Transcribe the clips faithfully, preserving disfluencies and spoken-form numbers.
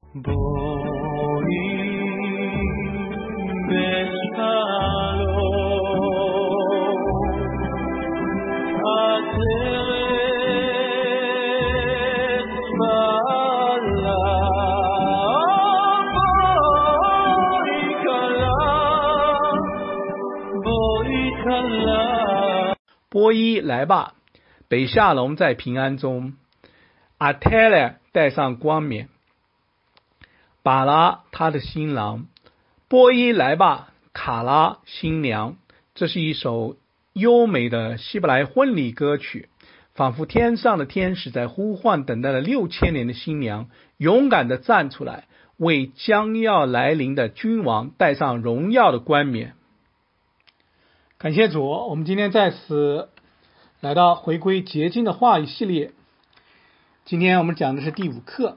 波伊来吧，北夏龙在平安中，阿泰勒带上冠冕，把拉他的新郎，波伊来吧，卡拉新娘。这是一首优美的希伯来婚礼歌曲，仿佛天上的天使在呼唤等待了六千年的新娘，勇敢地站出来，为将要来临的君王戴上荣耀的冠冕。 感谢主，我们今天在此来到回归洁净的话语系列。今天我们讲的是第五课，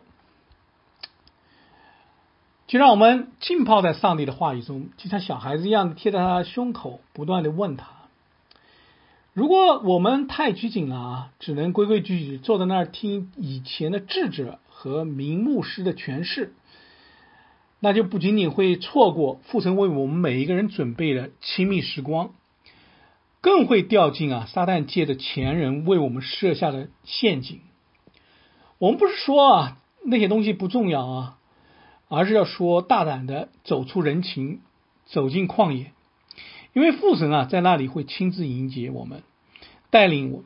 就让我们浸泡在上帝的话语中，就像小孩子一样的贴在他的胸口，不断的问他。如果我们太拘谨了啊，只能规规矩矩坐在那儿听以前的智者和名牧师的诠释，那就不仅仅会错过父神为我们每一个人准备的亲密时光，更会掉进啊撒旦界的前人为我们设下的陷阱。我们不是说啊那些东西不重要啊，而是要说大胆的走出人群，走进旷野，因为父神啊在那里会亲自迎接我们，带领我们。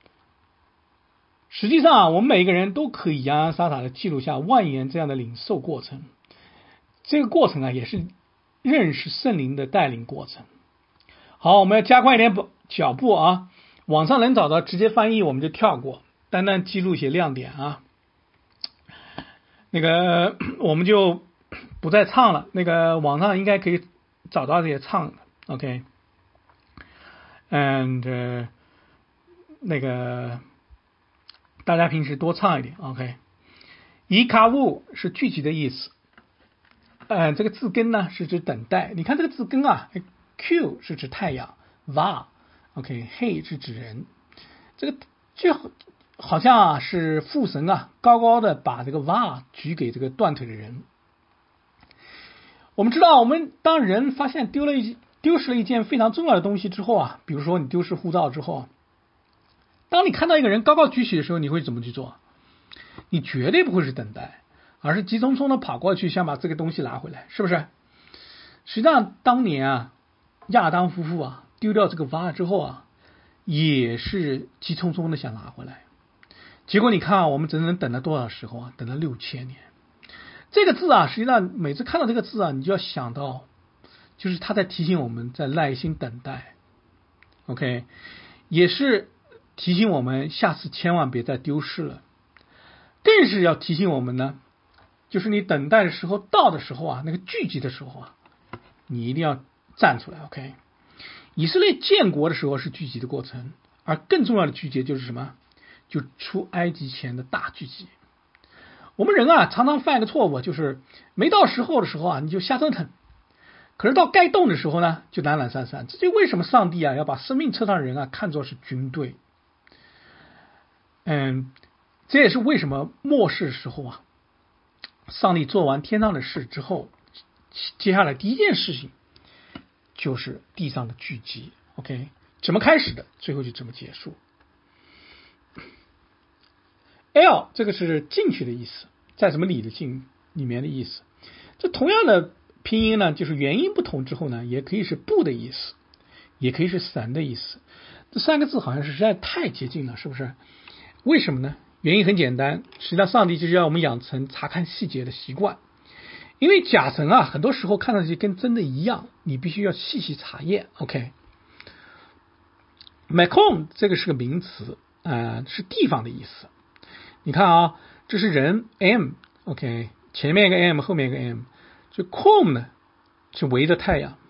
实际上啊，我们每一个人都可以洋洋洒洒的记录下万言这样的领受过程。这个过程啊，也是认识圣灵的带领过程。好，我们要加快一点脚步啊！网上能找到直接翻译，我们就跳过，单单记录一些亮点啊。那个我们就不再唱了，那个网上应该可以找到这些唱的 ，OK。And、呃、那个大家平时多唱一点 ，OK。伊卡乌是聚集的意思，呃，这个字根呢是指等待。你看这个字根啊 ，Q 是指太阳 ，Va OK， 嘿是指人，这个就好像啊是父神啊高高的把这个 Va 举给这个断腿的人。我们知道，我们当人发现丢了一丢失了一件非常重要的东西之后啊，比如说你丢失护照之后，当你看到一个人高高举起的时候，你会怎么去做？你绝对不会是等待，而是急匆匆的跑过去，想把这个东西拿回来，是不是？实际上，当年啊，亚当夫妇啊丢掉这个 Va 之后啊，也是急匆匆的想拿回来。结果你看啊，我们整整等了多少时候啊？等了六千年。这个字啊，实际上每次看到这个字啊，你就要想到，就是他在提醒我们在耐心等待 ，OK， 也是提醒我们下次千万别再丢失了，更是要提醒我们呢，就是你等待的时候到的时候啊，那个聚集的时候啊，你一定要站出来 ，OK。以色列建国的时候是聚集的过程，而更重要的聚集就是什么？就出埃及前的大聚集。我们人啊，常常犯一个错误，就是没到时候的时候啊，你就瞎折腾；可是到该动的时候呢，就懒懒散散。这就为什么上帝啊要把生命册上的人啊看作是军队。嗯，这也是为什么末世的时候啊，上帝做完天上的事之后，接下来第一件事情就是地上的聚集。OK， 怎么开始的，最后就怎么结束。L 这个是进去的意思，在什么里的进里面的意思。这同样的拼音呢，就是元音不同之后呢，也可以是不的意思，也可以是神的意思。这三个字好像是实在太接近了，是不是？为什么呢？原因很简单，实际上上帝就是要我们养成查看细节的习惯。因为假神啊，很多时候看上去跟真的一样，你必须要细细查验。OK，Makom 这个是个名词，呃，是地方的意思。你看啊，这是人 M，OK， 前面一个 M， 后面一个 M， 就 Kom 呢是围着太阳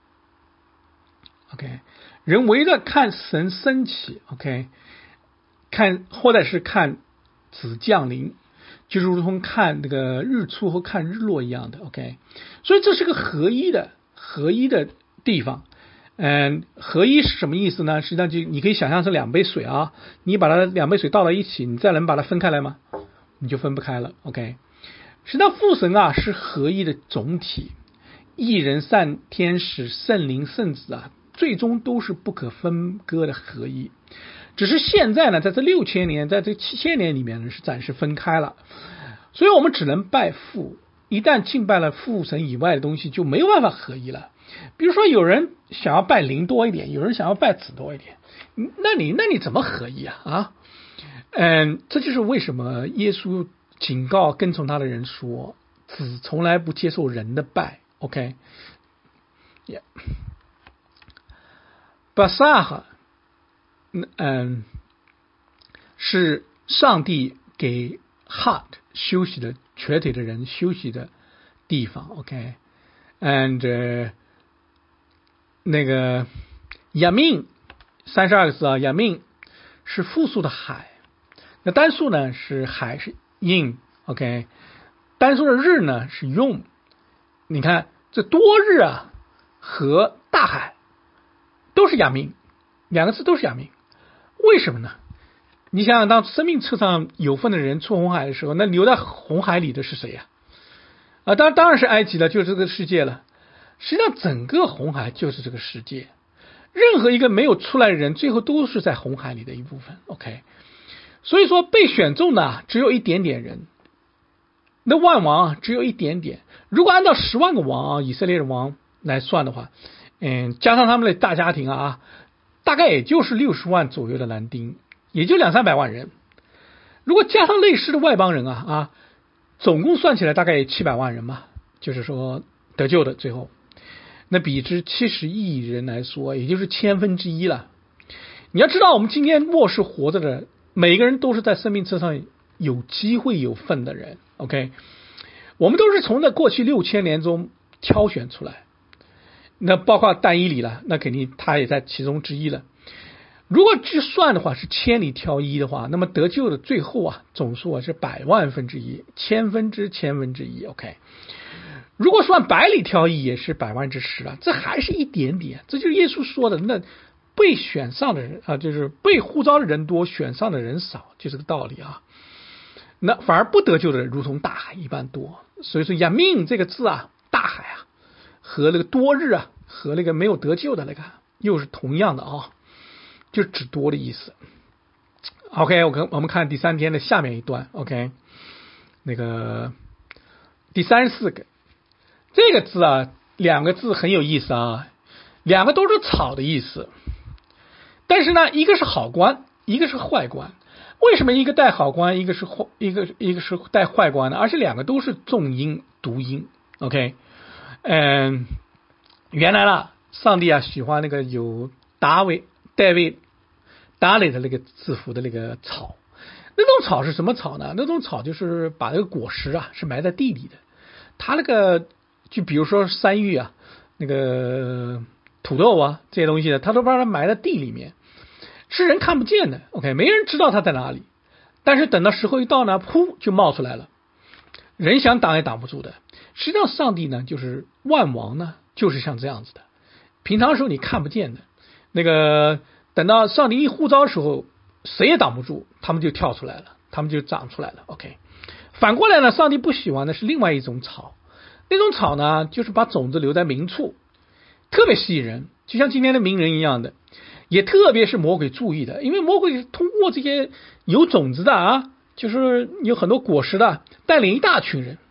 ，OK， 人围着看神升起 ，OK， 看或者是看子降临，就如同看那个日出和看日落一样的 ，OK， 所以这是个合一的合一的地方。嗯，合一是什么意思呢？实际上就你可以想象是两杯水啊，你把它两杯水倒到一起，你再能把它分开来吗？你就分不开了 ，OK。 实际上父神啊是合一的总体，一人善天使圣灵圣子啊最终都是不可分割的合一，只是现在呢在这六千年在这七千年里面呢是暂时分开了，所以我们只能拜父，一旦敬拜了父神以外的东西就没有办法合一了。比如说有人想要拜灵多一点，有人想要拜子多一点，那你那你怎么合一啊啊？嗯，这就是为什么耶稣警告跟从他的人说，子从来不接受人的拜。 OK， yeah. 巴萨哈嗯是上帝给 heart 休息的瘸腿的人休息的地方。 OK and、uh, 那个亚命三十二个字啊，亚命是复数的海，那单数呢是海是 in OK， 单数的日呢是用。你看这多日啊和大海都是亚命，两个字都是亚命，为什么呢？你想想，当生命册上有份的人出红海的时候，那留在红海里的是谁呀、啊？啊，当当然是埃及了，就是这个世界了。实际上整个红海就是这个世界，任何一个没有出来的人最后都是在红海里的一部分。 OK， 所以说被选中的只有一点点人，那万王只有一点点，如果按照十万个王啊，以色列的王来算的话，嗯，加上他们的大家庭啊，大概也就是六十万左右的男丁，也就两三百万人。如果加上类似的外邦人啊啊，总共算起来大概也七百万人嘛，就是说得救的最后。那比之七十亿人来说，也就是千分之一了。你要知道，我们今天末世活着的每个人都是在生命册上有机会有份的人。 OK， 我们都是从那过去六千年中挑选出来，那包括但以理了，那肯定他也在其中之一了。如果去算的话是千里挑一的话，那么得救的最后啊总数啊是百万分之一，千分之千分之一。 OK，如果算百里挑一也是百万之十了，这还是一点点。这就是耶稣说的，那被选上的人啊，就是被呼召的人多，选上的人少，就这个道理啊。那反而不得救的人如同大海一般多。所以说亚命这个字啊，大海啊和那个多日啊和那个没有得救的那个又是同样的啊，就指多的意思。 OK， 我我们看第三天的下面一段。 OK， 那个第三十四个这个字啊，两个字很有意思啊，两个都是草的意思，但是呢一个是好官，一个是坏官。为什么一个带好官，一个是坏一个一个是带坏官呢？而且两个都是重音读音。 OK， 嗯，原来啦上帝啊喜欢那个有大卫大卫达雷的那个字符的那个草。那种草是什么草呢？那种草就是把那个果实啊是埋在地里的，它那个就比如说山芋啊，那个土豆啊这些东西的，它都把它埋在地里面，是人看不见的。 OK， 没人知道它在哪里，但是等到时候一到呢，噗就冒出来了，人想挡也挡不住的。实际上上帝呢就是万王呢就是像这样子的，平常时候你看不见的，那个等到上帝一呼召的时候谁也挡不住，他们就跳出来了，他们就长出来了。 OK， 反过来呢，上帝不喜欢的是另外一种草，那种草呢就是把种子留在明处，特别吸引人，就像今天的名人一样的，也特别是魔鬼注意的，因为魔鬼通过这些有种子的啊，就是有很多果实的，带领一大群人。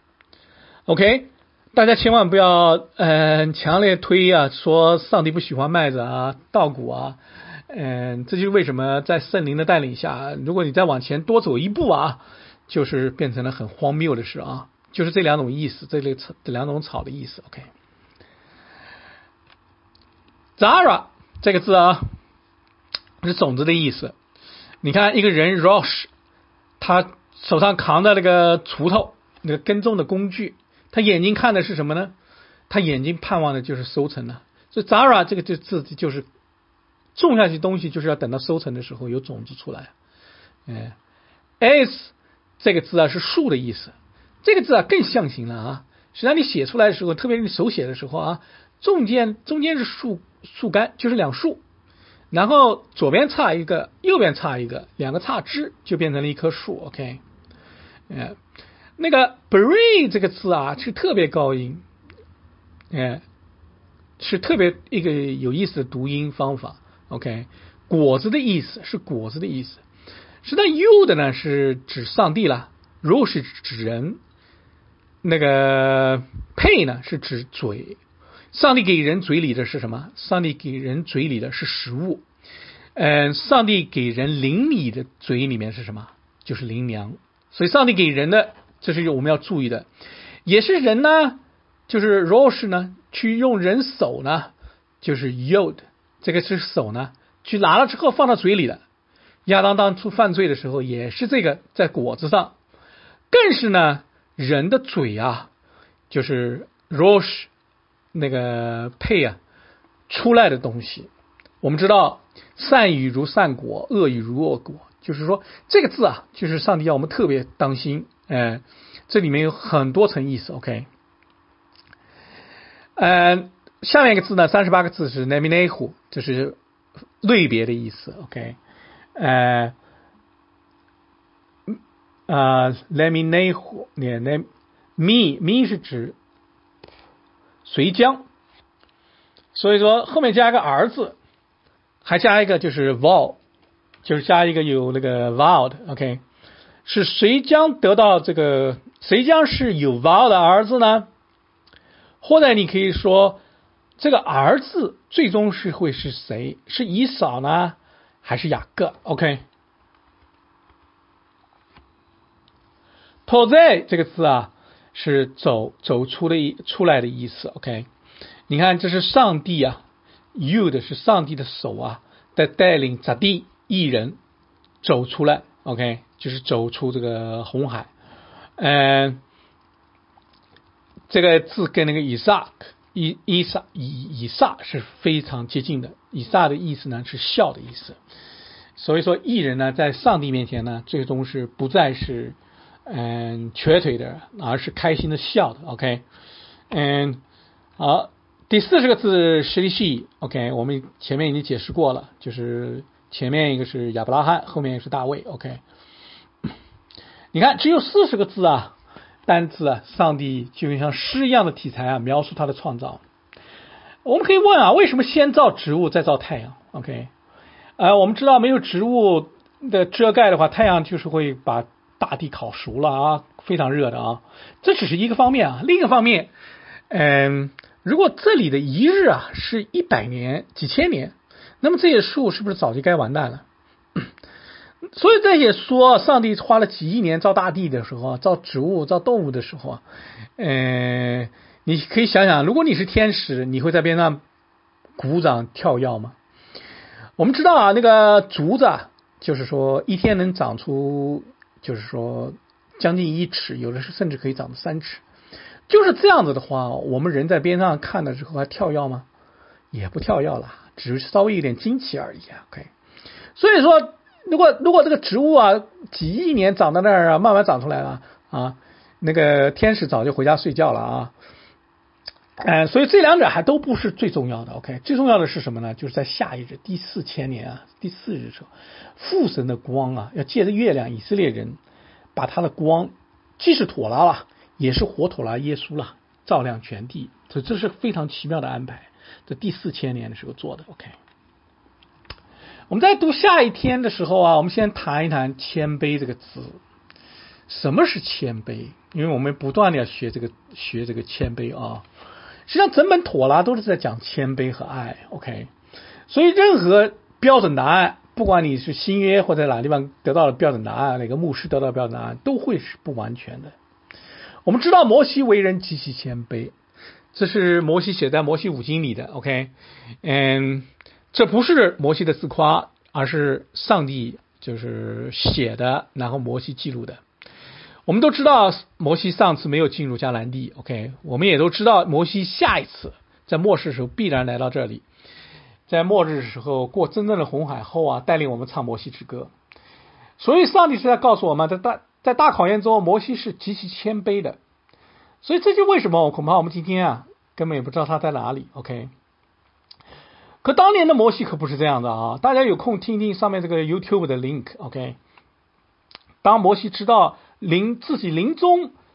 OK， 大家千万不要呃强烈推啊说上帝不喜欢麦子啊稻谷啊，嗯、呃，这就是为什么在圣灵的带领下，如果你再往前多走一步啊，就是变成了很荒谬的事啊，就是这两种意思，这类这两种草的意思。 OK， Zara 这个字啊是种子的意思。你看一个人 Rosh， 他手上扛着那个锄头，那个耕种的工具，他眼睛看的是什么呢？他眼睛盼望的就是收成了。所以 Zara 这个字就是种下去东西，就是要等到收成的时候有种子出来。嗯 ，S 这个字啊是树的意思，这个字啊更象形了啊。实际上你写出来的时候，特别是你手写的时候啊，中间中间是树树干，就是两树，然后左边插一个，右边插一个，两个插枝就变成了一棵树。 OK， 嗯， 那个 berry 这个字啊是特别高音，哎，是特别一个有意思的读音方法。OK， 果子的意思是果子的意思。实际上 you 的呢是指上帝啦 ，ro 是指人，那个 pay 呢是指嘴。上帝给人嘴里的是什么？上帝给人嘴里的是食物。嗯，上帝给人灵里的嘴里面是什么？就是灵粮。所以上帝给人的，这是我们要注意的。也是人呢，就是 rosh 呢，去用人手呢，就是 yod， 这个是手呢，去拿了之后放到嘴里的。亚当当初犯罪的时候也是这个在果子上，更是呢人的嘴啊，就是 rosh 那个配啊出来的东西。我们知道善语如善果，恶语如恶果，就是说这个字啊，就是上帝要我们特别当心。呃，这里面有很多层意思。OK， 呃，下面一个字呢，三十八个字是 neminahu， 这是类别的意思。OK， 呃，啊 ，neminahu， 呢 ，ne me me 是指随将，所以说后面加一个儿子。还加一个就是 vowel， 就是加一个有那个 vowel 的 OK， 是谁将得到这个，谁将是有 vowel 的儿子呢？或者你可以说这个儿子最终是会是谁？是以扫呢还是雅各 OK， Tozeh 这个字啊是走走出的出来的意思 OK， 你看这是上帝啊，you 的是上帝的手啊，在带领咋地一人走出来 ，OK， 就是走出这个红海。嗯、呃，这个字跟那个以撒以以撒以以撒是非常接近的。以撒的意思呢是笑的意思，所以说艺人呢在上帝面前呢，最终是不再是嗯瘸腿的，而是开心的笑的。OK， 嗯，好。第四十个字 shlishi OK， 我们前面已经解释过了，就是前面一个是亚伯拉罕，后面一个是大卫 OK。你看只有四十个字啊，单字啊，上帝就像诗一样的题材啊，描述他的创造。我们可以问啊，为什么先造植物再造太阳 OK？ 呃，我们知道没有植物的遮盖的话，太阳就是会把大地烤熟了啊，非常热的啊，这只是一个方面啊，另一个方面，嗯。如果这里的一日啊是一百年几千年，那么这些树是不是早就该完蛋了？所以这些说上帝花了几亿年造大地的时候，造植物造动物的时候，呃，你可以想想，如果你是天使，你会在边上鼓掌跳跃吗？我们知道啊，那个竹子啊，就是说一天能长出，就是说将近一尺，有的是甚至可以长到三尺。就是这样子的话，我们人在边上看的时候还跳跃吗？也不跳跃了，只是稍微有点惊奇而已。OK， 所以说，如果如果这个植物啊几亿年长到那儿啊，慢慢长出来了啊，那个天使早就回家睡觉了啊。呃，所以这两者还都不是最重要的。OK， 最重要的是什么呢？就是在下一日第四千年啊，第四日的时候，父神的光啊，要借着月亮，以色列人把他的光，既是妥拉了。也是活妥拉耶稣了，照亮全地，所以这是非常奇妙的安排，在第四千年的时候做的。OK， 我们在读下一天的时候啊，我们先谈一谈谦卑这个字。什么是谦卑？因为我们不断的要学这个学这个谦卑啊。实际上整本妥拉都是在讲谦卑和爱。OK， 所以任何标准答案，不管你是新约或者哪个地方得到了标准答案，哪个牧师得到了标准答案，都会是不完全的。我们知道摩西为人极其谦卑，这是摩西写在摩西五经里的 OK， 嗯，这不是摩西的自夸，而是上帝就是写的，然后摩西记录的。我们都知道摩西上次没有进入迦南地 OK， 我们也都知道摩西下一次在末世的时候必然来到这里，在末日的时候过真正的红海后啊，带领我们唱摩西之歌。所以上帝是在告诉我们，在大在大考验中，摩西是极其谦卑的，所以这就为什么恐怕我们今天啊根本也不知道他在哪里。OK， 可当年的摩西可不是这样的啊！大家有空听听上面这个 YouTube 的 link。OK， 当摩西知道临自己临终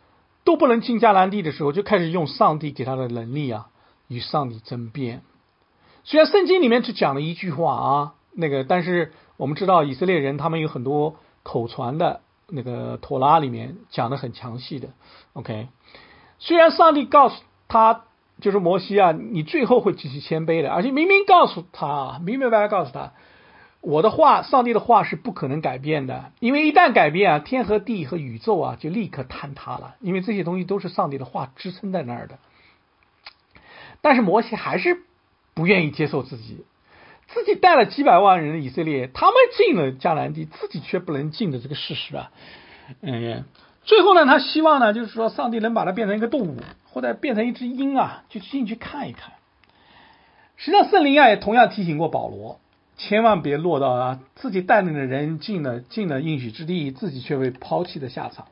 都不能进迦南地的时候，就开始用上帝给他的能力啊，与上帝争辩。虽然圣经里面只讲了一句话啊，那个，但是我们知道以色列人他们有很多口传的那个妥拉里面讲的很详细的。OK， 虽然上帝告诉他，就是摩西啊，你最后会极其谦卑的，而且明明告诉他，明明白白告诉他，我的话，上帝的话是不可能改变的，因为一旦改变啊，天和地和宇宙啊就立刻坍塌了，因为这些东西都是上帝的话支撑在那儿的。但是摩西还是不愿意接受自己，自己带了几百万人的以色列，他们进了迦南地，自己却不能进的这个事实啊，嗯，最后呢，他希望呢，就是说上帝能把它变成一个动物，或者变成一只鹰啊，就进去看一看。实际上，圣灵啊也同样提醒过保罗，千万别落到啊自己带领的人进了进了应许之地，自己却被抛弃的下场。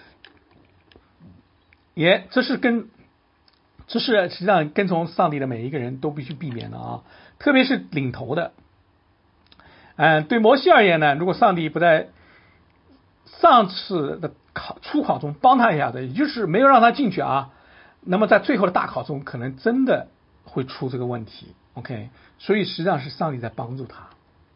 也这是跟这是实际上跟从上帝的每一个人都必须避免的啊，特别是领头的。嗯，对摩西而言呢，如果上帝不在上次的考初考中帮他一下子，也就是没有让他进去啊，那么在最后的大考中可能真的会出这个问题。OK， 所以实际上是上帝在帮助他。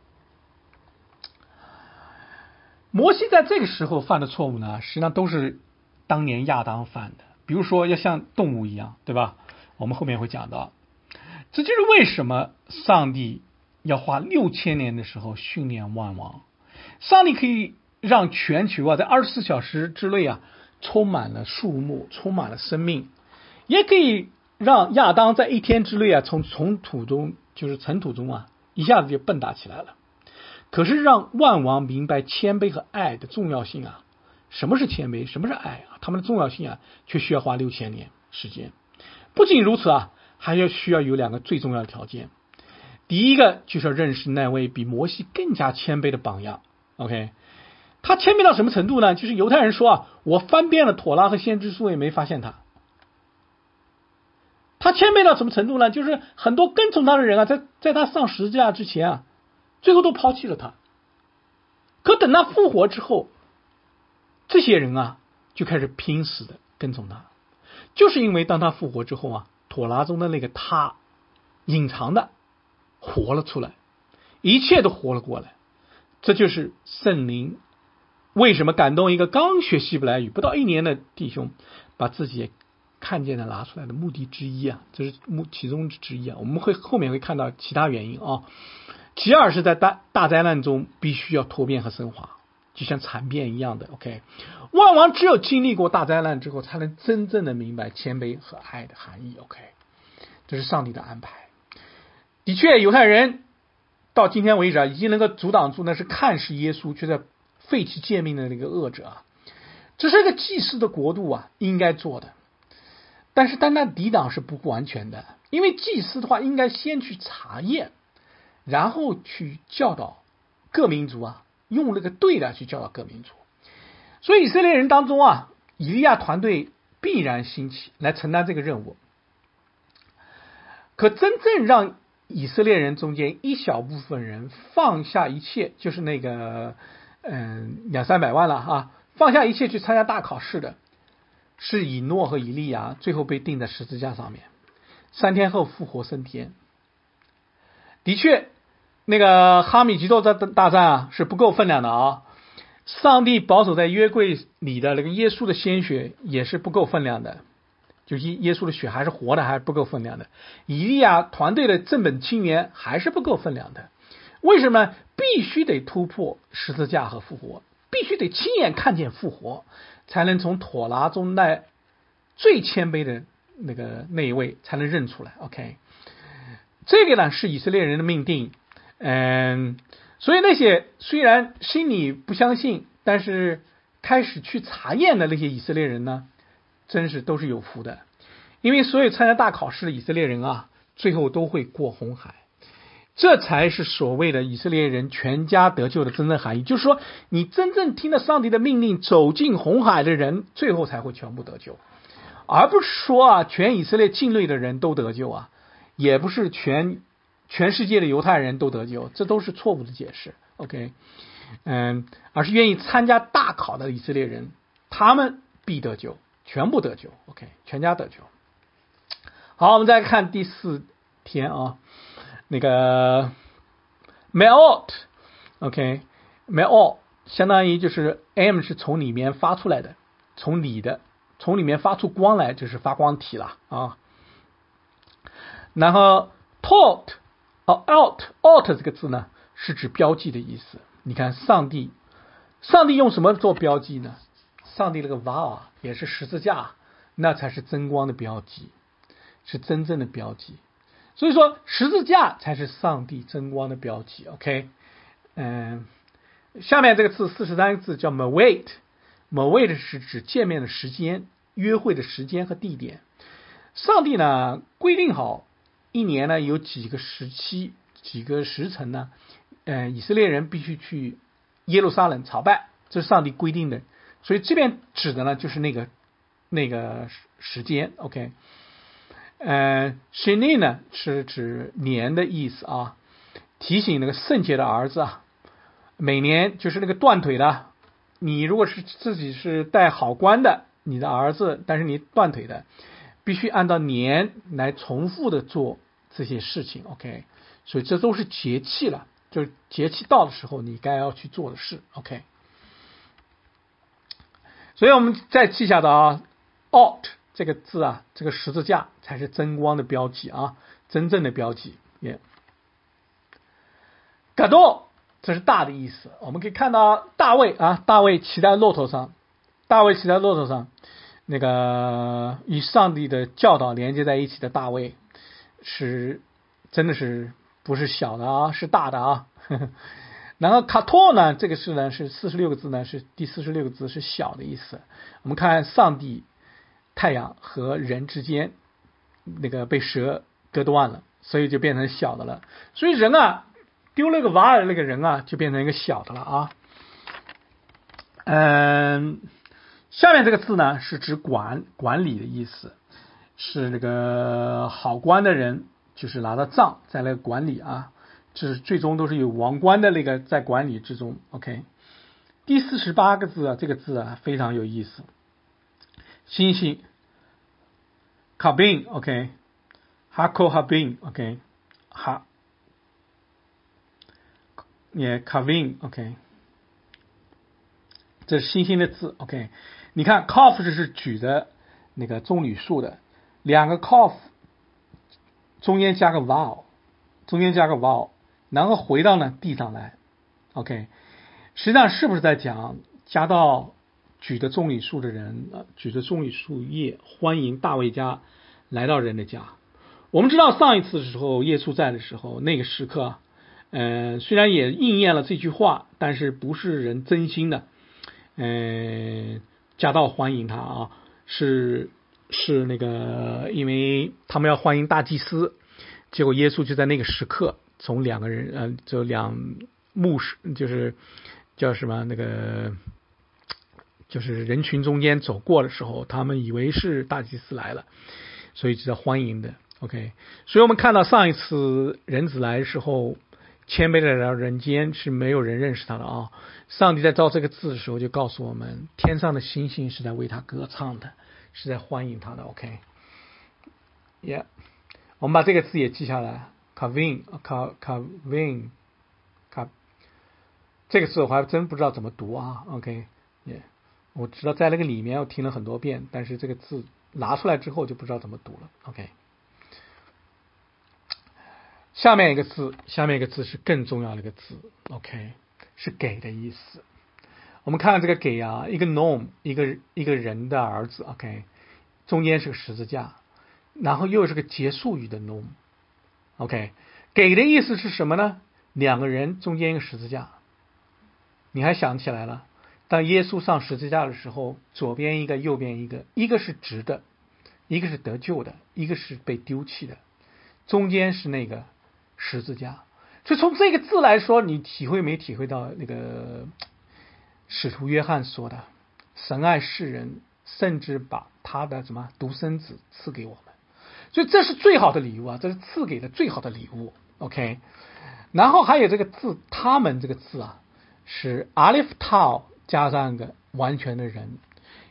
摩西在这个时候犯的错误呢，实际上都是当年亚当犯的，比如说要像动物一样，对吧？我们后面会讲到，这就是为什么上帝要花六千年的时候训练万王。上帝可以让全球啊在二十四小时之内啊充满了树木，充满了生命，也可以让亚当在一天之内啊从从土中就是尘土中啊一下子就蹦跶起来了。可是让万王明白谦卑和爱的重要性啊，什么是谦卑，什么是爱啊，他们的重要性啊，却需要花六千年时间。不仅如此啊，还要需要有两个最重要的条件。第一个就是要认识那位比摩西更加谦卑的榜样。OK， 他谦卑到什么程度呢？就是犹太人说啊，我翻遍了妥拉和先知书也没发现他。他谦卑到什么程度呢？就是很多跟从他的人啊，在在他上十字架之前啊，最后都抛弃了他。可等他复活之后，这些人啊就开始拼死的跟从他，就是因为当他复活之后啊，妥拉中的那个他隐藏的活了出来，一切都活了过来。这就是圣灵为什么感动一个刚学希伯来语不到一年的弟兄，把自己看见的拿出来的目的之一啊，这是其中之一啊。我们会后面会看到其他原因啊。其二是在大大灾难中必须要脱变和升华，就像惨变一样的。OK， 万王只有经历过大灾难之后，才能真正的明白谦卑和爱的含义。OK， 这是上帝的安排。的确，犹太人到今天为止啊，已经能够阻挡住那是看是耶稣却在废弃诫命的那个恶者啊。这是一个祭司的国度啊应该做的，但是单单抵挡是不完全的，因为祭司的话应该先去查验，然后去教导各民族啊，用那个对的去教导各民族。所以以色列人当中啊，以利亚团队必然兴起来承担这个任务。可真正让以色列人中间一小部分人放下一切，就是那个嗯两三百万了啊，放下一切去参加大考试的，是以诺和以利亚，最后被钉在十字架上面，三天后复活升天。的确，那个哈米吉多大大战啊是不够分量的啊，上帝保守在约柜里的那个耶稣的鲜血也是不够分量的，就耶稣的血还是活的，还是不够分量的。以利亚团队的正本清源还是不够分量的。为什么？必须得突破十字架和复活，必须得亲眼看见复活，才能从妥拉中那最谦卑的那个那一位才能认出来。 OK， 这个呢是以色列人的命定。嗯，所以那些虽然心里不相信，但是开始去查验的那些以色列人呢，真是都是有福的。因为所有参加大考试的以色列人啊，最后都会过红海。这才是所谓的以色列人全家得救的真正含义，就是说你真正听了上帝的命令走进红海的人，最后才会全部得救，而不是说啊全以色列境内的人都得救啊，也不是全全世界的犹太人都得救，这都是错误的解释。 OK， 嗯，而是愿意参加大考的以色列人，他们必得救。 全部得救 ，OK， 全家得救。好，我们再看第四天啊，那个 meot，OK，meot 相当于就是 M 是从里面发出来的，从里的，从里面发出光来，就是发光体了啊。然后 tot 哦 out out 这个字呢，是指标记的意思。你看上帝，上帝用什么做标记呢？上帝那个 var 也是十字架，那才是真光的标记，是真正的标记。所以说十字架才是上帝真光的标记。OK， 嗯，下面这个字四十三个字叫 mawait， mawait 是指见面的时间、约会的时间和地点。上帝呢规定好一年呢有几个时期、几个时辰呢，呃，以色列人必须去耶路撒冷朝拜，这是上帝规定的。所以这边指的呢就是那个那个时间 ，OK， 呃 ，sheni 呢是指年的意思啊，提醒那个圣洁的儿子啊，每年就是那个断腿的，你如果是自己是带好官的，你的儿子，但是你断腿的，必须按照年来重复的做这些事情 ，OK， 所以这都是节气了，就是节气到的时候你该要去做的事 ，OK。所以我们再记下的啊 ，out 这个字啊，这个十字架才是真光的标记啊，真正的标记。也 ，gadol 这是大的意思。我们可以看到大卫啊，大卫骑在骆驼上，大卫骑在骆驼上，那个与上帝的教导连接在一起的大卫，是真的是不是小的啊，是大的啊。呵呵，然后卡托呢，这个是呢是四十六个字呢，是第四十六个字是小的意思。我们看上帝、太阳和人之间那个被蛇割断了，所以就变成小的了。所以人啊丢了个瓦尔，那个人啊就变成一个小的了啊。嗯，下面这个字呢是指管管理的意思，是那个好官的人，就是拿到杖在那个管理啊。这是最终都是有王冠的那个在管理之中 ，OK。第四十八个字啊，这个字啊非常有意思，星星 ，kabin OK，hako habin OK， 哈，也 kavin OK， 这是星星的字 OK。你看 cough 这是举的那个棕榈树的，两个 cough 中间加个 vowel， 中间加个 vowel。然后回到呢地上来 ，OK， 实际上是不是在讲加到举着棕榈树的人，呃，举着棕榈树叶欢迎大卫家来到人的家？我们知道上一次的时候耶稣在的时候，那个时刻，呃，虽然也应验了这句话，但是不是人真心的，呃，加到欢迎他啊，是是那个，因为他们要欢迎大祭司，结果耶稣就在那个时刻。从两个人，呃，就两牧师，就是叫什么那个，就是人群中间走过的时候，他们以为是大祭司来了，所以值得欢迎的。OK， 所以我们看到上一次人子来的时候，谦卑的来到人间是没有人认识他的啊。上帝在造这个字的时候就告诉我们，天上的星星是在为他歌唱的，是在欢迎他的。OK， yeah， 我们把这个字也记下来。Kavin， Kavin， Kav， 这个字我还真不知道怎么读啊。OK， 也、yeah. 我知道在那个里面我听了很多遍，但是这个字拿出来之后就不知道怎么读了。OK， 下面一个字，下面一个字是更重要的一个字。OK， 是给的意思。我们看这个给啊，一个 nom， 一个一个人的儿子。OK， 中间是个十字架，然后又是个结束语的 nom。OK， 给的意思是什么呢？两个人中间一个十字架。你还想起来了？当耶稣上十字架的时候，左边一个，右边一个，一个是直的，一个是得救的，一个是被丢弃的，中间是那个十字架。所以从这个字来说，你体会没体会到那个使徒约翰说的，神爱世人，甚至把他的什么独生子赐给我们。所以这是最好的礼物啊，这是赐给的最好的礼物。OK， 然后还有这个字，他们这个字啊，是 Aleph Tau 加上个完全的人，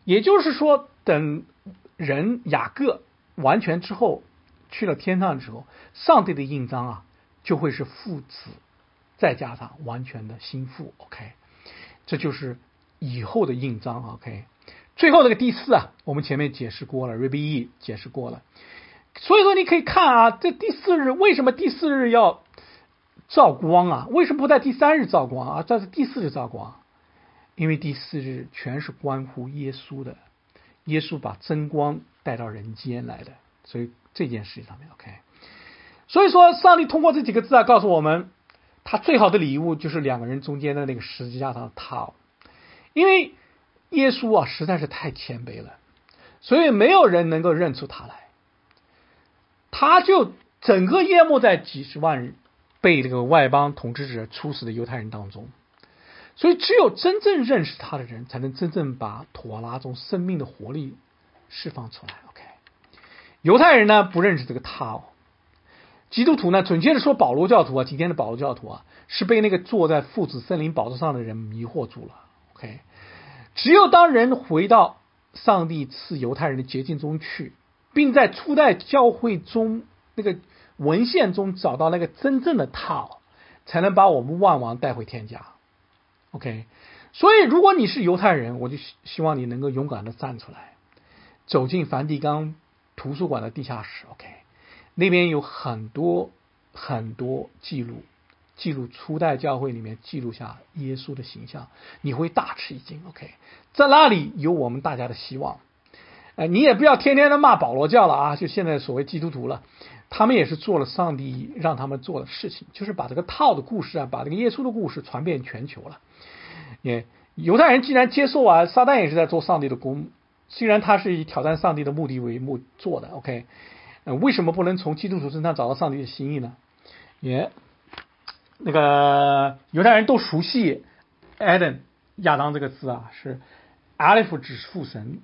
也就是说，等人雅各完全之后，去了天上之后，上帝的印章啊，就会是父子，再加上完全的心腹。OK， 这就是以后的印章。OK， 最后这个第四啊，我们前面解释过了 ，Rabbi E 解释过了。所以说你可以看啊，这第四日为什么第四日要照光啊？为什么不在第三日照光啊？这是第四日照光，因为第四日全是关乎耶稣的，耶稣把真光带到人间来的，所以这件事上面 OK。所以说上帝通过这几个字啊，告诉我们，他最好的礼物就是两个人中间的那个十字架上的套，因为耶稣啊实在是太谦卑了，所以没有人能够认出他来。他就整个淹没在几十万被这个外邦统治者处死的犹太人当中，所以只有真正认识他的人，才能真正把妥拉中生命的活力释放出来。OK， 犹太人呢不认识这个他，基督徒呢，准确的说，保罗教徒啊，今天的保罗教徒啊，是被那个坐在父子森林宝座上的人迷惑住了。OK， 只有当人回到上帝赐犹太人的洁净中去，并在初代教会中那个文献中找到那个真正的他，才能把我们万王带回天家。OK， 所以如果你是犹太人，我就希望你能够勇敢的站出来，走进梵蒂冈图书馆的地下室。OK， 那边有很多很多记录，记录初代教会里面记录下耶稣的形象，你会大吃一惊。OK， 在那里有我们大家的希望。呃，你也不要天天的骂保罗教了啊，就现在所谓基督徒了，他们也是做了上帝让他们做的事情，就是把这个套的故事啊，把这个耶稣的故事传遍全球了。也犹太人既然接受啊，撒旦也是在做上帝的工，虽然他是以挑战上帝的目的为目做的。OK， 呃，为什么不能从基督徒身上找到上帝的心意呢？也那个犹太人都熟悉 Adam 亚当这个字啊，是 Aleph 指父神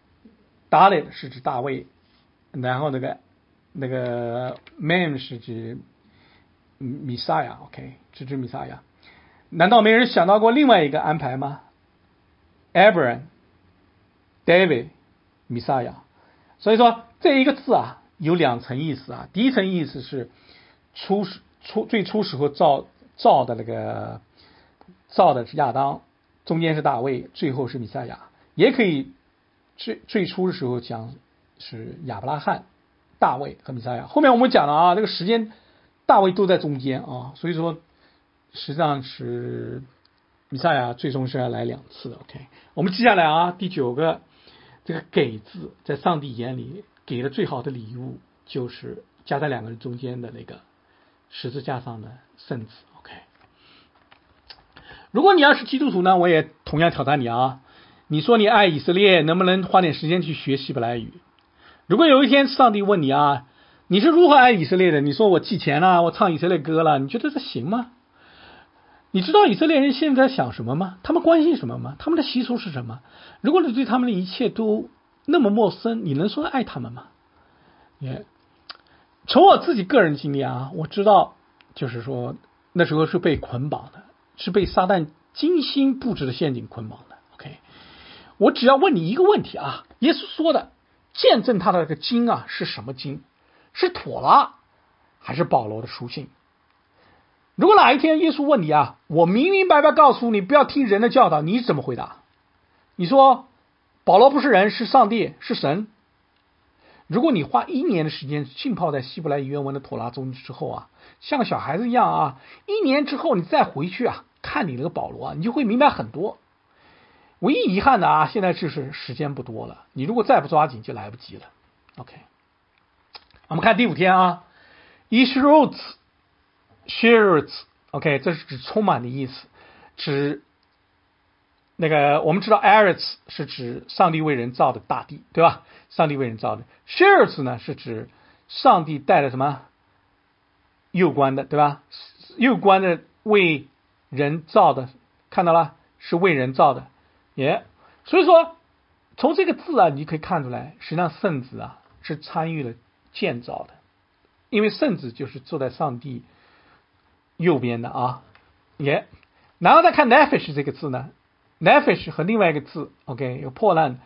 ，Dalet 是指大卫，然后那个那个 Mem 是指弥赛亚 ，OK， 是指弥赛亚。难道没人想到过另外一个安排吗 ？Abraham、David、弥赛亚。所以说这一个字啊，有两层意思啊。第一层意思是初初最初时候造造的那个造的是亚当，中间是大卫，最后是弥赛亚。也可以最最初的时候讲是亚伯拉罕、大卫和弥赛亚。后面我们讲了啊，这个时间大卫都在中间啊，所以说实际上是弥赛亚最终是要来两次的。OK， 我们接下来啊，第九个这个给字，在上帝眼里给的最好的礼物就是夹在两个人中间的那个十字架上的圣子。OK， 如果你要是基督徒呢，我也同样挑战你啊。你说你爱以色列，能不能花点时间去学希伯来语？如果有一天上帝问你啊，你是如何爱以色列的？你说我寄钱了，我唱以色列歌了，你觉得这行吗？你知道以色列人现在想什么吗？他们关心什么吗？他们的习俗是什么？如果你对他们的一切都那么陌生，你能说爱他们吗？也从我自己个人经历啊，我知道，就是说那时候是被捆绑的，是被撒旦精心布置的陷阱捆绑的。OK， 我只要问你一个问题啊，耶稣说的见证他的这个经啊是什么经？是妥拉还是保罗的书信？如果哪一天耶稣问你啊，我明明白白告诉你不要听人的教导，你怎么回答？你说保罗不是人，是上帝，是神。如果你花一年的时间浸泡在希伯来原文的妥拉中之后啊，像个小孩子一样啊，一年之后你再回去啊看你那个保罗啊，你就会明白很多。唯一遗憾的啊，现在就是时间不多了，你如果再不抓紧就来不及了。OK， 我们看第五天啊 ，Ishrots Shirts OK， 这是指充满的意思，指那个我们知道 Eretz 是指上帝为人造的大地，对吧？上帝为人造的 Shirts 呢是指上帝带了什么右官的，对吧？右官的为人造的，看到了，是为人造的，也、yeah. 所以说从这个字啊，你可以看出来，实际上圣子啊是参与了建造的，因为圣子就是坐在上帝右边的啊，也、yeah. 然后再看 nefesh 这个字呢 ，nefesh 和另外一个字 ，OK 有破烂，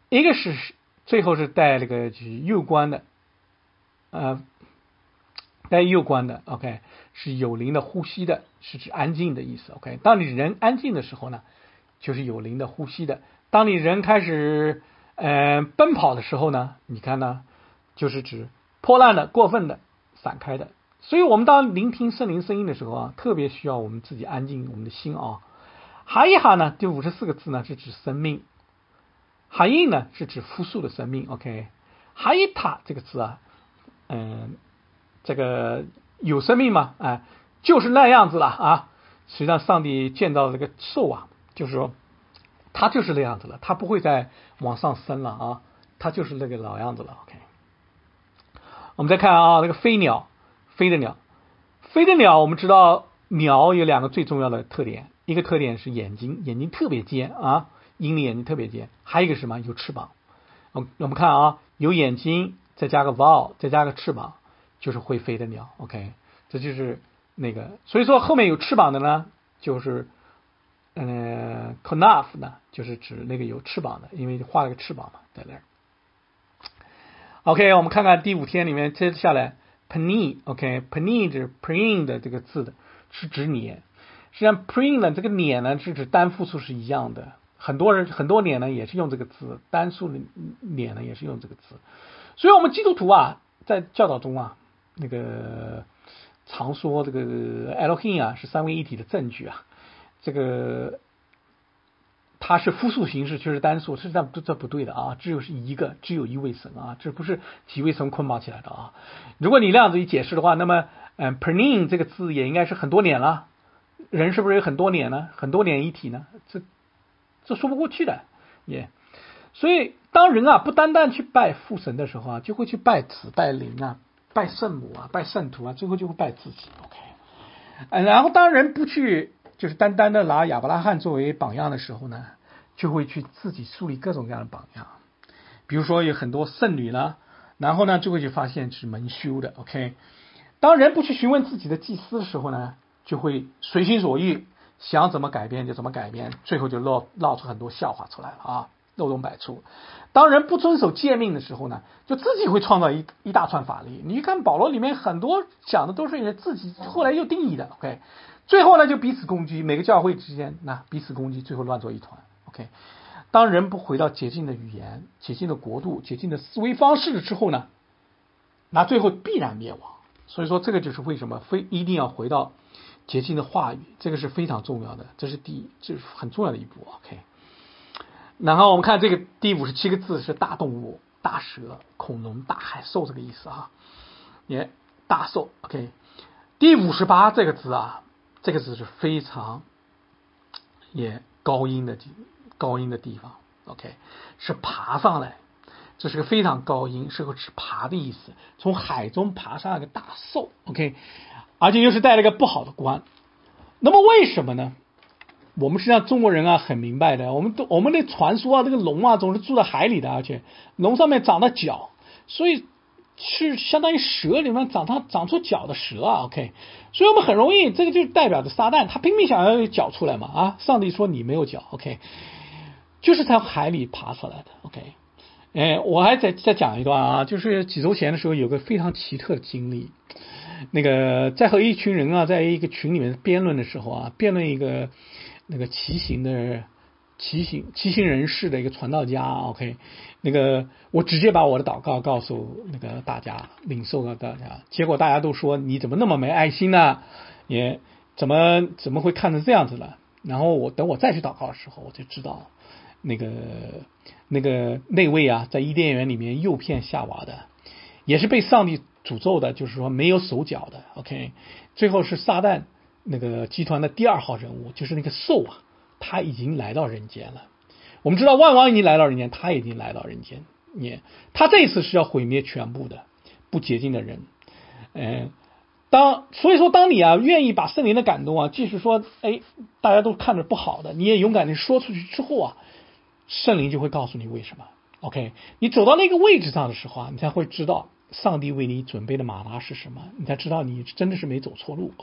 一个是最后是带那个就是攸关的，呃，带攸关的 ，OK， 是有灵的呼吸的，是指安静的意思 ，OK。当你人安静的时候呢，就是有灵的呼吸的。当你人开始呃奔跑的时候呢，你看呢，就是指破烂的、过分的、散开的。所以我们当聆听圣灵声音的时候啊，特别需要我们自己安静我们的心啊。哈伊哈呢，这五十四个字呢是指生命，哈伊呢是指复数的生命 ，OK。哈伊塔这个字啊，嗯，这个有生命吗？哎、呃，就是那样子了啊。实际上，上帝建造这个兽啊，就是说，它就是那样子了，它不会再往上升了啊，它就是那个老样子了 ，OK。我们再看啊，那个飞鸟，飞的鸟，飞的鸟，我们知道鸟有两个最重要的特点，一个特点是眼睛，眼睛特别尖啊，鹰的眼睛特别尖，还有一个是什么？有翅膀。我我们看啊，有眼睛，再加个 vowel， 再加个翅膀，就是会飞的鸟 ，OK。这就是那个，所以说后面有翅膀的呢，就是呃 knaf 呢，就是指那个有翅膀的，因为画了个翅膀嘛，在那儿。OK， 我们看看第五天里面接下来 pani，OK，pani 是 prin 的这个字的，是指脸。实际上 prin 呢，这个脸呢是指单复数是一样的，很多人很多脸呢也是用这个字，单数的脸呢也是用这个字。所以我们基督徒啊，在教导中啊，那个常说这个 Elohim 啊是三位一体的证据啊，这个它是复数形式，却是单数，实际上这不对的啊，只有是一个，只有一位神啊，这不是几位神捆绑起来的啊。如果你这样子一解释的话，那么嗯 ，Pernin 这个字也应该是很多脸了，人是不是有很多脸呢？很多脸一体呢？这这说不过去的也。Yeah. 所以当人啊不单单去拜父神的时候啊，就会去拜子、拜灵啊、拜圣母啊、拜圣徒啊，最后就会拜自己。OK， 嗯，然后当人不去就是单单的拿亚伯拉罕作为榜样的时候呢，就会去自己树立各种各样的榜样。比如说有很多圣女呢，然后呢就会去发现是蒙羞的。OK， 当人不去询问自己的祭司的时候呢，就会随心所欲，想怎么改变就怎么改变，最后就闹闹出很多笑话出来了啊。漏洞百出。当人不遵守诫命的时候呢，就自己会创造一一大串法律。你看保罗里面很多讲的都是自己后来又定义的 ，OK。最后呢就彼此攻击，每个教会之间那彼此攻击，最后乱作一团 ，OK。当人不回到洁净的语言、洁净的国度、洁净的思维方式之后呢，那最后必然灭亡。所以说这个就是为什么非一定要回到洁净的话语，这个是非常重要的，这是第一，这是很重要的一步 ，OK。然后我们看这个第五十七个字是大动物、大蛇、恐龙、大海兽这个意思啊，也大兽 OK。第五十八这个字啊，这个字是非常也高音的高音的地方 OK， 是爬上来，这是个非常高音，是个指爬的意思，从海中爬上来个大兽 OK， 而且又是带了个不好的官。那么为什么呢？我们实际上中国人啊很明白的，我们都我们的传说啊，这个龙啊总是住在海里的，而且龙上面长了角，所以是相当于蛇里面长它长出角的蛇啊 OK， 所以我们很容易，这个就代表着撒旦，他拼命想要有角出来嘛啊，上帝说你没有角 OK， 就是从海里爬出来的 OK。哎，我还再再讲一段啊，就是几周前的时候有个非常奇特的经历，那个在和一群人啊在一个群里面辩论的时候啊，辩论一个那个骑行的骑行骑行人士的一个传道家 OK， 那个我直接把我的祷告告诉那个大家，领受给大家，结果大家都说你怎么那么没爱心呢？也怎么怎么会看成这样子了？然后我等我再去祷告的时候，我就知道那个那个那位啊，在伊甸园里面诱骗夏娃的，也是被上帝诅咒的，就是说没有手脚的 OK， 最后是撒旦那个集团的第二号人物，就是那个兽啊，他已经来到人间了。我们知道万王已经来到人间，他已经来到人间，也他这一次是要毁灭全部的不洁净的人。嗯，当所以说当你啊愿意把圣灵的感动啊，即使说哎大家都看着不好的，你也勇敢的说出去之后啊，圣灵就会告诉你为什么 OK。 你走到那个位置上的时候啊，你才会知道上帝为你准备的马拉是什么，你才知道你真的是没走错路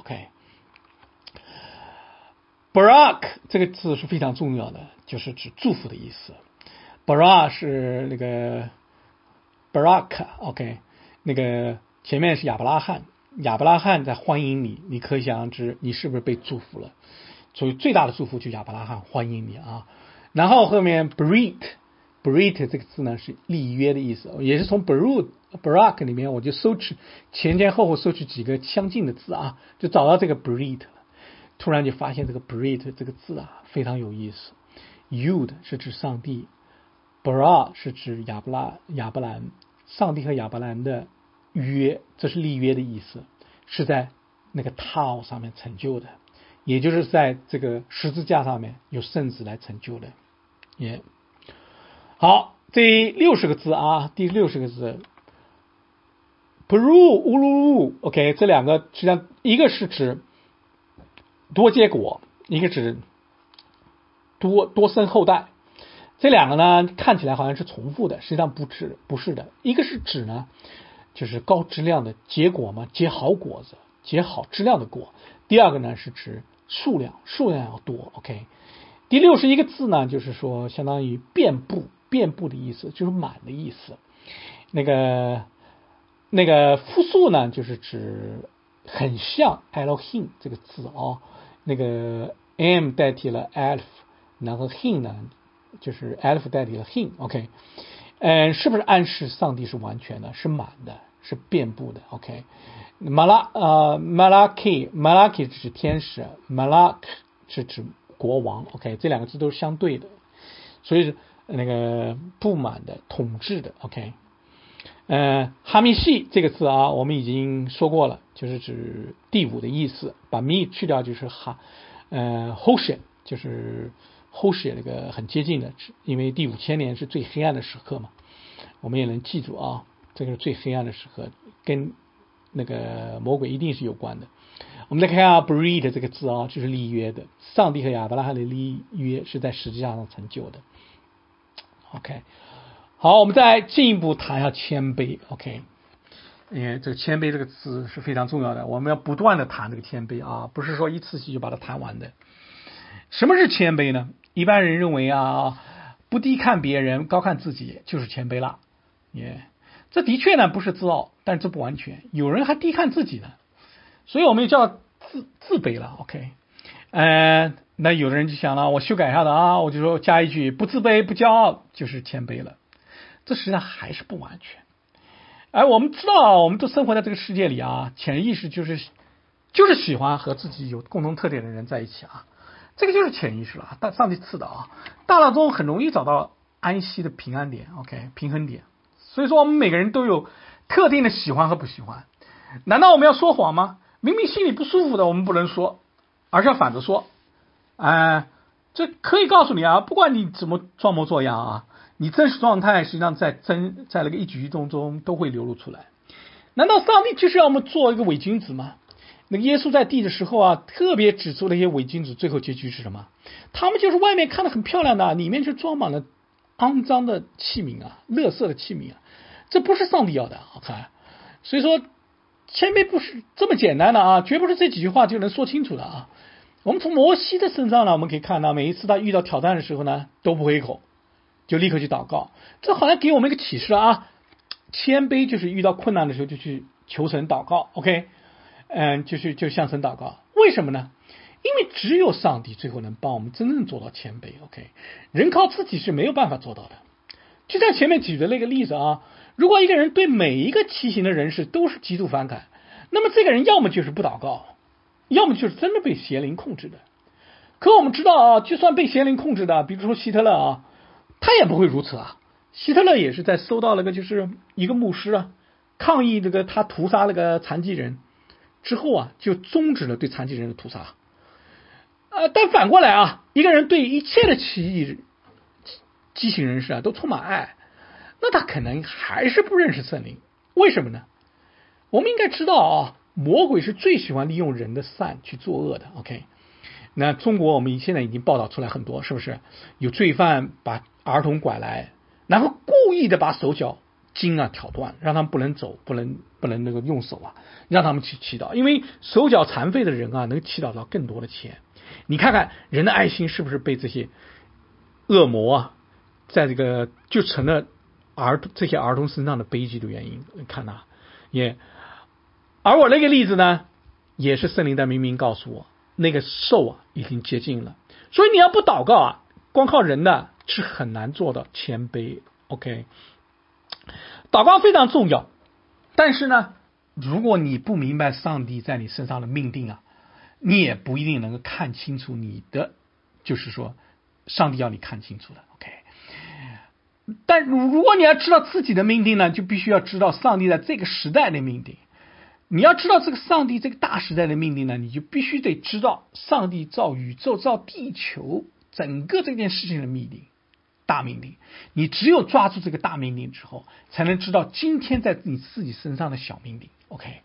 OK。Barak 这个字是非常重要的，就是指祝福的意思。 bara 是那个 Barak，OK， 那个前面是亚伯拉罕，亚伯拉罕在欢迎你，你可想而知你是不是被祝福了？所以最大的祝福就亚伯拉罕欢迎你啊。然后后面 Brit。Brit 这个字呢是立约的意思，也是从 Barak Barak 里面我就搜取前前后后搜取几个相近的字啊，就找到这个 Brit 了。突然就发现这个 Brit 这个字啊非常有意思。Yud 是指上帝， Bara 是指亚伯拉亚伯兰，上帝和亚伯兰的约，这是立约的意思，是在那个套上面成就的，也就是在这个十字架上面有圣子来成就的。也、yeah. 好，这六十个字啊，第六十个字 Peru Ulu OK， 这两个实际上一个是指多结果，一个指多多生后代，这两个呢看起来好像是重复的，实际上不是不是的。一个是指呢就是高质量的结果嘛，结好果子，结好质量的果。第二个呢是指数量，数量要多 OK。第六十一个字呢就是说相当于遍布，遍布的意思就是满的意思。那个那个复数呢就是指很像 Elohim 这个字哦，那个 M 代替了 Alf， 然后 Him 呢就是 Alf 代替了 Him OK。 嗯，是不是暗示上帝是完全的，是满的，是遍布的 OK。 马拉呃 Malaki Malaki 指天使， Malak 是指国王 OK， 这两个字都是相对的，所以那个布满的，统治的 OK。 呃哈密西这个字啊我们已经说过了，就是指第五的意思，把密去掉就是哈呃 Hoshe 就是 Hoshe 那个很接近的，因为第五千年是最黑暗的时刻嘛，我们也能记住啊，这个是最黑暗的时刻，跟那个魔鬼一定是有关的。我们再看下 Brit 这个字啊，就是立约的，上帝和亚伯拉罕的立约是在十字架上成就的 OK。 好，我们再进一步谈一下谦卑 OK。 因为这个谦卑这个字是非常重要的，我们要不断的谈这个谦卑啊，不是说一次性就把它谈完的。什么是谦卑呢？一般人认为啊，不低看别人高看自己就是谦卑了也、yeah. 这的确呢不是自傲，但这不完全，有人还低看自己呢，所以我们就叫自自卑了 OK。 呃，那有的人就想了，我修改一下的啊，我就说加一句不自卑不骄傲就是谦卑了，这实际上还是不完全。而我们知道我们都生活在这个世界里啊，潜意识就是就是喜欢和自己有共同特点的人在一起啊，这个就是潜意识了，但上帝赐的啊，大脑中很容易找到安息的平安点 OK， 平衡点。所以说我们每个人都有特定的喜欢和不喜欢，难道我们要说谎吗？明明心里不舒服的我们不能说，而是要反着说。呃，这可以告诉你啊，不管你怎么装模作样啊，你真实状态实际上在真在那个一举一动中都会流露出来。难道上帝就是要我们做一个伪君子吗？那个耶稣在地的时候啊，特别指出那些伪君子最后结局是什么？他们就是外面看得很漂亮的，里面却装满了肮脏的器皿啊，垃圾的器皿啊，这不是上帝要的啊！看，所以说谦卑不是这么简单的啊，绝不是这几句话就能说清楚的啊。我们从摩西的身上呢，我们可以看到，每一次他遇到挑战的时候呢，都不回口，就立刻去祷告。这好像给我们一个启示啊，谦卑就是遇到困难的时候就去求神祷告 ，OK， 嗯，就是就向神祷告。为什么呢？因为只有上帝最后能帮我们真正做到谦卑 ，OK， 人靠自己是没有办法做到的。就像前面举的那个例子啊，如果一个人对每一个畸形的人士都是极度反感，那么这个人要么就是不祷告，要么就是真的被邪灵控制的。可我们知道啊，就算被邪灵控制的，比如说希特勒啊，他也不会如此啊。希特勒也是在收到那个就是一个牧师啊抗议这个他屠杀那个残疾人之后啊，就终止了对残疾人的屠杀。呃，但反过来啊，一个人对一切的奇异畸形人士啊都充满爱，那他可能还是不认识圣灵。为什么呢？我们应该知道啊，魔鬼是最喜欢利用人的善去作恶的 OK。 那中国我们现在已经报道出来很多，是不是有罪犯把儿童拐来，然后故意的把手脚筋啊挑断，让他们不能走，不能不能那个用手啊，让他们去祈祷，因为手脚残废的人啊能祈祷到更多的钱。你看看人的爱心是不是被这些恶魔啊在这个就成了儿童这些儿童身上的悲剧的原因。看呐，也，而我那个例子呢，也是圣灵在明明告诉我，那个兽啊已经接近了。所以你要不祷告啊，光靠人的是很难做到谦卑。OK， 祷告非常重要，但是呢，如果你不明白上帝在你身上的命定啊，你也不一定能够看清楚你的，就是说，上帝要你看清楚的。OK， 但如果你要知道自己的命定呢，就必须要知道上帝在这个时代的命定。你要知道这个上帝这个大时代的命定呢，你就必须得知道上帝造宇宙、造地球整个这件事情的命定。大命令，你只有抓住这个大命令之后，才能知道今天在你自己身上的小命令。OK，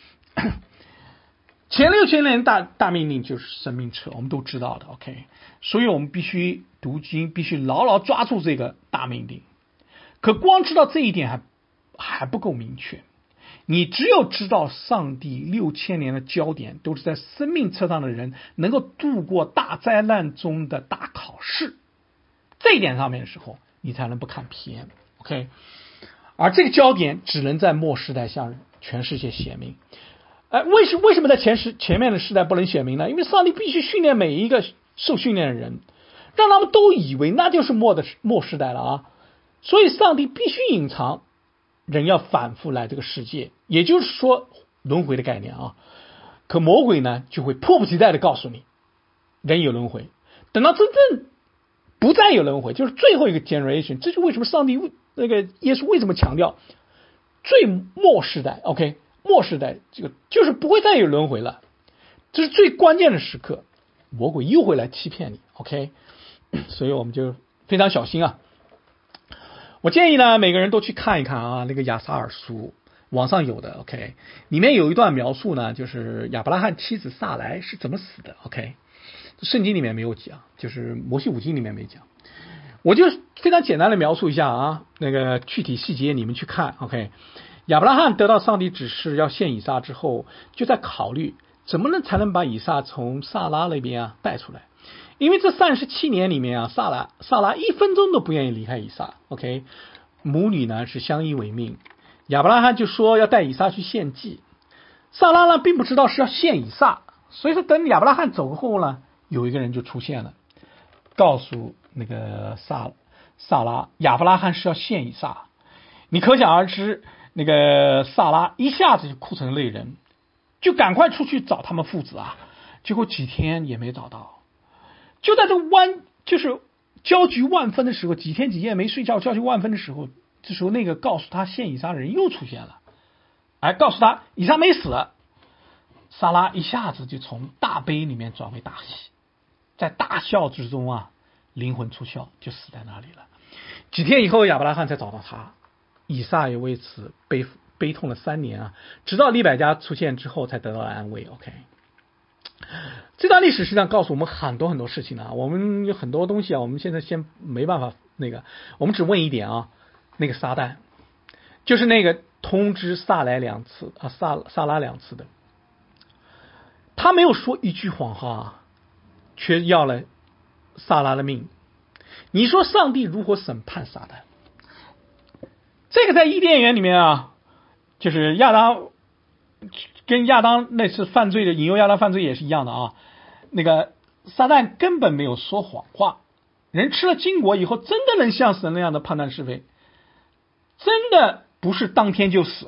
前六千年大大命令就是生命册，我们都知道的。OK， 所以我们必须读经，必须牢牢抓住这个大命令。可光知道这一点还还不够明确，你只有知道上帝六千年的焦点都是在生命册上的人能够度过大灾难中的大考试。这一点上面的时候，你才能不看偏。 OK， 而这个焦点只能在末世代向全世界显明。呃，为什为什么在前世前面的世代不能显明呢？因为上帝必须训练每一个受训练的人，让他们都以为那就是末的末世代了啊。所以上帝必须隐藏人要反复来这个世界，也就是说轮回的概念啊。可魔鬼呢就会迫不及待的告诉你，人有轮回，等到真正不再有轮回，就是最后一个 generation。 这就为什么上帝那个耶稣为什么强调最末世代。 OK， 末世代这个就是不会再有轮回了，这是最关键的时刻，魔鬼又会来欺骗你。 OK， 所以我们就非常小心啊。我建议呢每个人都去看一看啊，那个亚撒尔书网上有的。 OK， 里面有一段描述呢，就是亚伯拉罕妻子撒莱是怎么死的。 OK，圣经里面没有讲，就是摩西五经里面没讲，我就非常简单的描述一下啊，那个具体细节你们去看。 OK， 亚伯拉罕得到上帝指示要献以撒之后，就在考虑怎么能才能把以撒从撒拉那边啊带出来，因为这三十七年里面啊，撒拉撒拉一分钟都不愿意离开以撒。 OK， 母女呢是相依为命，亚伯拉罕就说要带以撒去献祭，撒拉呢并不知道是要献以撒，所以说等亚伯拉罕走后呢，有一个人就出现了，告诉那个撒撒拉，亚伯拉罕是要献以撒。你可想而知，那个撒拉一下子就哭成泪人，就赶快出去找他们父子啊，结果几天也没找到。就在这万就是焦急万分的时候，几天几夜没睡觉，焦急万分的时候，这时候那个告诉他献以撒的人又出现了，哎，告诉他以撒没死。撒拉一下子就从大悲里面转为大喜，在大笑之中啊，灵魂出窍，就死在那里了。几天以后，亚伯拉罕才找到他，以撒也为此悲悲痛了三年啊，直到利百加出现之后才得到了安慰。 OK， 这段历史实际上告诉我们很多很多事情啊，我们有很多东西啊，我们现在先没办法那个，我们只问一点啊，那个撒旦，就是那个通知撒来两次啊，撒撒拉两次的。他没有说一句谎话，却要了撒拉的命。你说上帝如何审判撒旦？这个在伊甸园里面啊，就是亚当跟亚当那次犯罪的引诱亚当犯罪也是一样的啊。那个撒旦根本没有说谎话，人吃了禁果以后，真的能像神那样的判断是非，真的不是当天就死。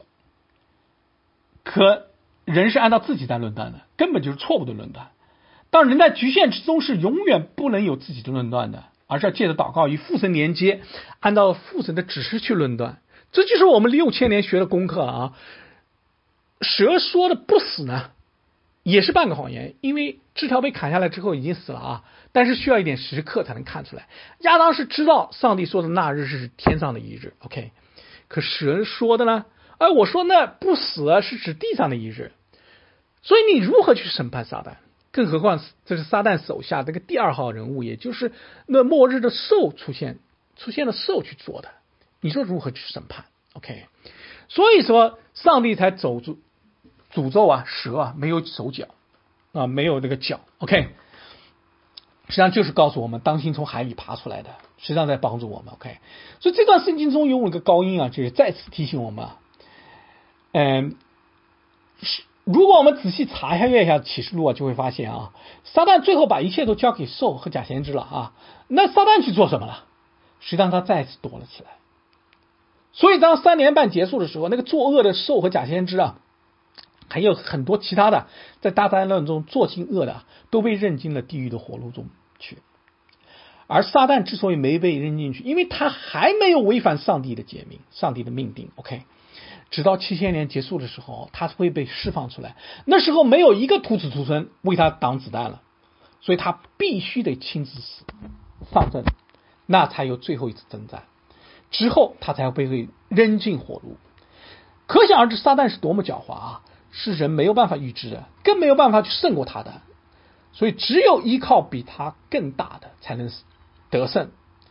可人是按照自己在论断的，根本就是错误的论断。当人在局限之中，是永远不能有自己的论断的，而是要借着祷告与父神连接，按照父神的指示去论断。这就是我们六千年学的功课啊。蛇说的不死呢，也是半个谎言，因为枝条被砍下来之后已经死了啊，但是需要一点时刻才能看出来。亚当是知道上帝说的那日是天上的一日 ，OK， 可蛇说的呢？哎，我说那不死是指地上的一日，所以你如何去审判撒旦？更何况这是撒旦手下这个第二号人物，也就是那末日的兽出现，出现了兽去做的，你说如何去审判 ？OK， 所以说上帝才走住诅咒啊，蛇啊没有手脚啊，没有这个脚 ，OK。 实际上就是告诉我们，当心从海里爬出来的，实际上在帮助我们。OK， 所以这段圣经中有一个高音啊，就是再次提醒我们，嗯，如果我们仔细查一下阅一下启示录啊，就会发现啊，撒旦最后把一切都交给兽和假先知了啊，那撒旦去做什么了？实际上他再次躲了起来。所以当三年半结束的时候，那个作恶的兽和假先知啊，还有很多其他的在大灾难中做尽恶的，都被扔进了地狱的火炉中去。而撒旦之所以没被扔进去，因为他还没有违反上帝的诫命，上帝的命定。 OK， 直到七千年结束的时候，他会被释放出来，那时候没有一个徒子徒孙为他挡子弹了，所以他必须得亲自死上阵，那才有最后一次征战，之后他才会被扔进火炉。可想而知撒旦是多么狡猾啊，是人没有办法预知的，更没有办法去胜过他的，所以只有依靠比他更大的才能得胜。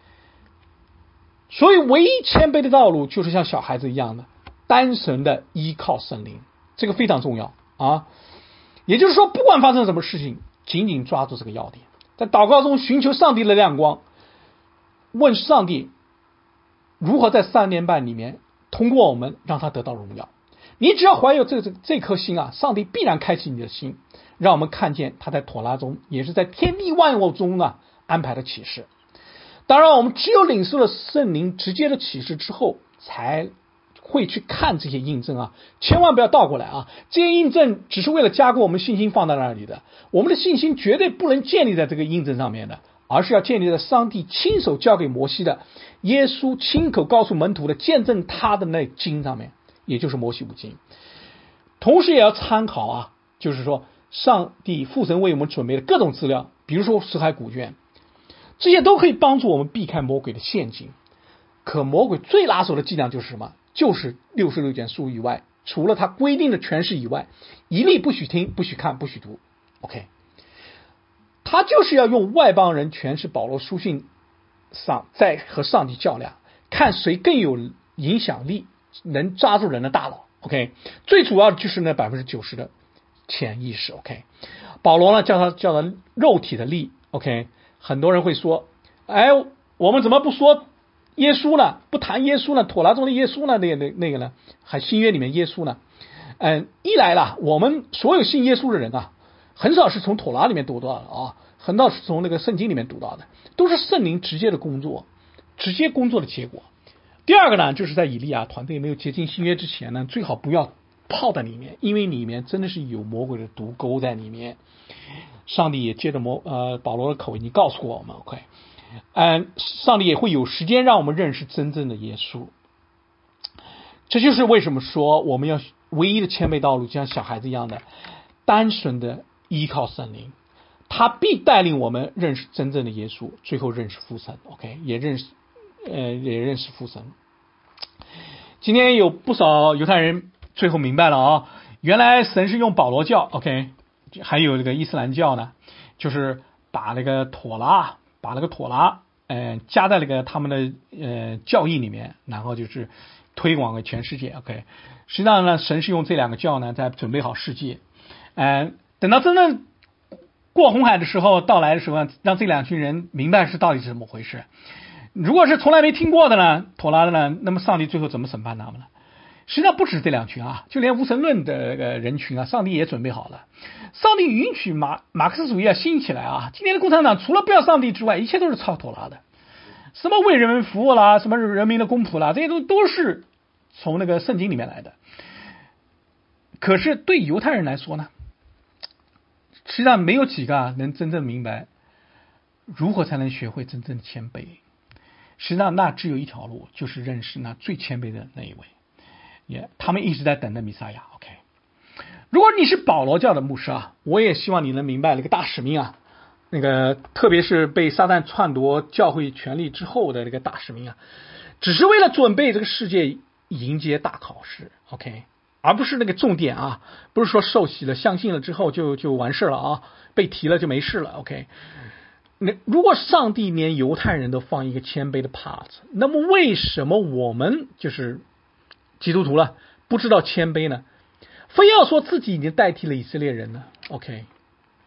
所以唯一谦卑的道路就是像小孩子一样的单纯的依靠圣灵，这个非常重要啊。也就是说，不管发生什么事情，紧紧抓住这个要点，在祷告中寻求上帝的亮光，问上帝如何在三年半里面通过我们让他得到荣耀。你只要怀有这这这颗心啊，上帝必然开启你的心，让我们看见他在妥拉中，也是在天地万物中呢安排的启示。当然，我们只有领受了圣灵直接的启示之后，才会去看这些印证啊，千万不要倒过来啊！这些印证只是为了加固我们信心放在那里的，我们的信心绝对不能建立在这个印证上面的，而是要建立在上帝亲手交给摩西的，耶稣亲口告诉门徒的，见证他的那经上面，也就是摩西五经。同时也要参考啊，就是说上帝父神为我们准备的各种资料，比如说死海古卷，这些都可以帮助我们避开魔鬼的陷阱。可魔鬼最拿手的伎俩就是什么？就是六十六卷书以外，除了他规定的诠释以外，一律不许听，不许看，不许读。 OK， 他就是要用外邦人诠释保罗书信上，在和上帝较量，看谁更有影响力，能抓住人的大脑。 OK， 最主要的就是那 百分之九十 的潜意识。 OK， 保罗呢叫他叫他肉体的力。 OK， 很多人会说，哎，我们怎么不说耶稣呢？不谈耶稣呢？妥拉中的耶稣呢？那个那那个呢？还新约里面耶稣呢？嗯，一来啦，我们所有信耶稣的人啊，很少是从妥拉里面读到的啊，很少是从那个圣经里面读到的，都是圣灵直接的工作，直接工作的结果。第二个呢，就是在以利亚团队没有接近新约之前呢，最好不要泡在里面，因为里面真的是有魔鬼的毒钩在里面。上帝也借着魔呃保罗的口已经告诉过我们 ，OK。嗯，上帝也会有时间让我们认识真正的耶稣。这就是为什么说我们要唯一的谦卑道路，就像小孩子一样的单纯的依靠圣灵，他必带领我们认识真正的耶稣，最后认识父神。 OK， 也认识呃也认识父神。今天有不少犹太人最后明白了啊，原来神是用保罗教 OK， 还有这个伊斯兰教呢，就是把那个妥拉把那个妥拉，呃，加在那个他们的呃教义里面，然后就是推广给全世界。OK， 实际上呢，神是用这两个教呢，在准备好世界。嗯、呃，等到真正过红海的时候到来的时候，让这两群人明白是到底是怎么回事。如果是从来没听过的呢，妥拉的呢，那么上帝最后怎么审判他们呢？实际上不止这两群啊，就连无神论的人群啊，上帝也准备好了。上帝允许马马克思主义啊兴起来啊，今天的共产党除了不要上帝之外，一切都是抄妥拉的，什么为人民服务啦，什么人民的公仆啦，这些都都是从那个圣经里面来的。可是对犹太人来说呢，实际上没有几个啊能真正明白如何才能学会真正的谦卑。实际上那只有一条路，就是认识那最谦卑的那一位。也、yeah, 他们一直在等着弥赛亚。 OK， 如果你是保罗教的牧师啊，我也希望你能明白那个大使命啊，那个特别是被撒旦篡夺教会权力之后的那个大使命啊，只是为了准备这个世界迎接大考试。 OK， 而不是那个重点啊，不是说受洗了相信了之后就就完事了啊，被提了就没事了。 OK， 那如果上帝连犹太人都放一个谦卑的 part， 那么为什么我们就是基督徒了不知道谦卑呢？非要说自己已经代替了以色列人呢？ OK，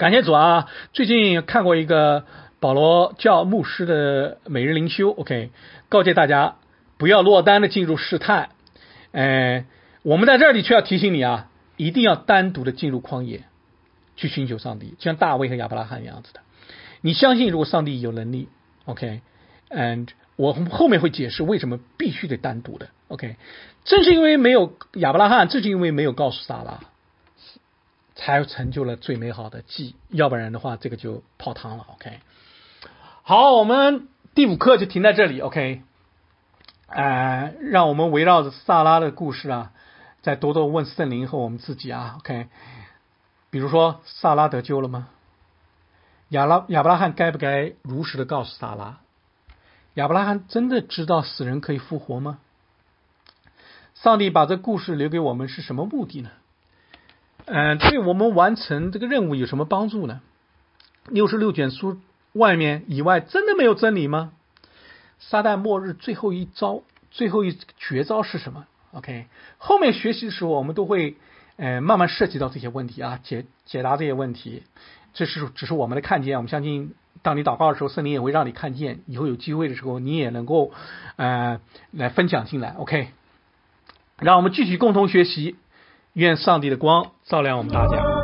感谢主啊！最近看过一个保罗教牧师的每日灵修 ，OK， 告诫大家不要落单的进入试探。呃，我们在这里却要提醒你啊，一定要单独的进入旷野去寻求上帝，就像大卫和亚伯拉罕一样子的。你相信如果上帝有能力 ，OK，and、okay, 我后面会解释为什么必须得单独的 ，OK， 正是因为没有亚伯拉罕，正是因为没有告诉撒拉。才成就了最美好的记，要不然的话，这个就泡汤了。OK， 好，我们第五课就停在这里。OK， 呃，让我们围绕着萨拉的故事啊，再多多问圣灵和我们自己啊。OK， 比如说萨拉得救了吗？亚拉亚伯拉罕该不该如实的告诉萨拉？亚伯拉罕真的知道死人可以复活吗？上帝把这故事留给我们是什么目的呢？呃，对我们完成这个任务有什么帮助呢？六十六卷书外面以外真的没有真理吗？撒旦末日最后一招，最后一绝招是什么 ？OK， 后面学习的时候我们都会呃慢慢涉及到这些问题啊，解解答这些问题。这是只是我们的看见，我们相信当你祷告的时候，圣灵也会让你看见，以后有机会的时候你也能够呃来分享进来。OK， 让我们继续共同学习。愿上帝的光照亮我们大家。